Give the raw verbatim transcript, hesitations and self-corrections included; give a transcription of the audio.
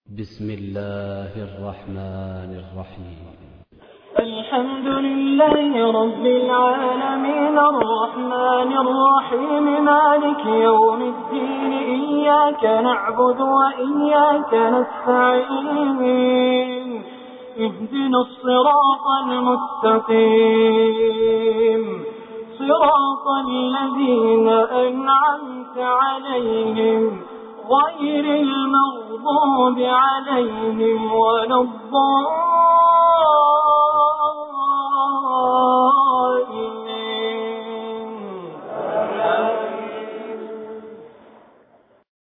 بسم الله الرحمن الرحيم. الحمد لله رب العالمين الرحمن الرحيم مالك يوم الدين إياك نعبد وإياك نستعين اهدنا الصراط المستقيم صراط الذين أنعمت عليهم غير المغضوب عليهم ولا الضالين.